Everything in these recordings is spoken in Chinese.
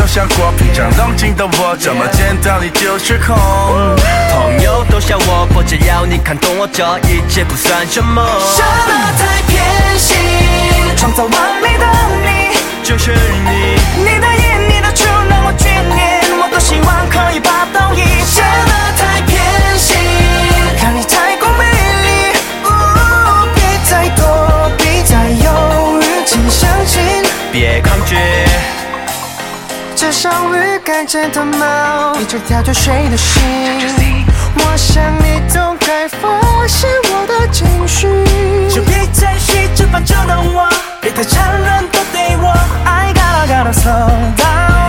有想过，平常冷静的我，怎么见到你就失控？ 朋友都笑我，不只要你看懂我，这一切不算什么。 什么太偏心？创造完美的你， 就是你。 你的眼，你的唇让我眷恋，我多希望可以把到一切。什么太偏心？让你太过美丽，别再躲避，再犹豫，请相信， 别抗拒。 这小鱼该真的猫，一直叼着谁的心？我想你都该发现我的情绪，就别再细致放着的我，别太残忍的对我。I gotta slow down,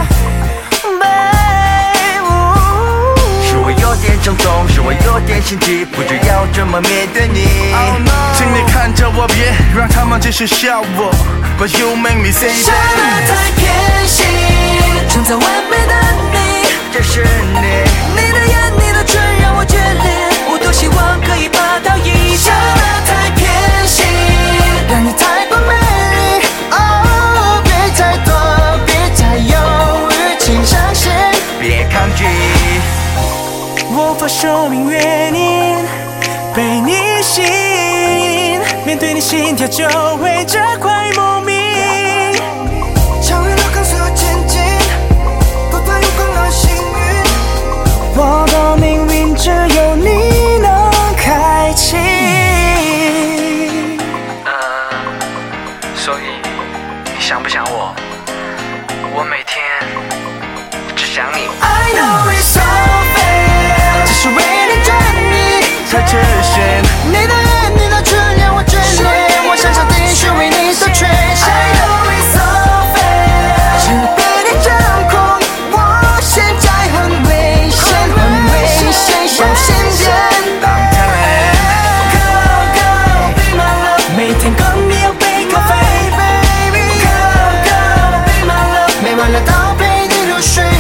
babe。 是我有点冲动，是我有点心急，不知要怎么面对你。 请你看着我，别让他们继续笑我。But you make me say 什么太偏心？创造完美的你， 这是你。 你的眼，你的唇让我眷恋，我多希望可以把到一切。什么太偏心？让你太过美丽，别再躲，别再犹豫，请相信， 别抗拒。 无法说明原因，被你吸引，面对你心跳就会加快莫名。超越了刚所有前进，不怕有光的幸运，我的命运只有你能开启。 所以你想不想我？我每天只想你。 I know it's so fair， 只是为你转移才出现。 你的眼，你的唇让我眷恋，我想上帝是为你所缺陷。I know it's so fair， 只被你掌控，我现在很危险，很危险，小心点。Go go be my love， 每天跟你有杯咖啡 ，baby。Go go be my love， 每晚聊到陪你入睡。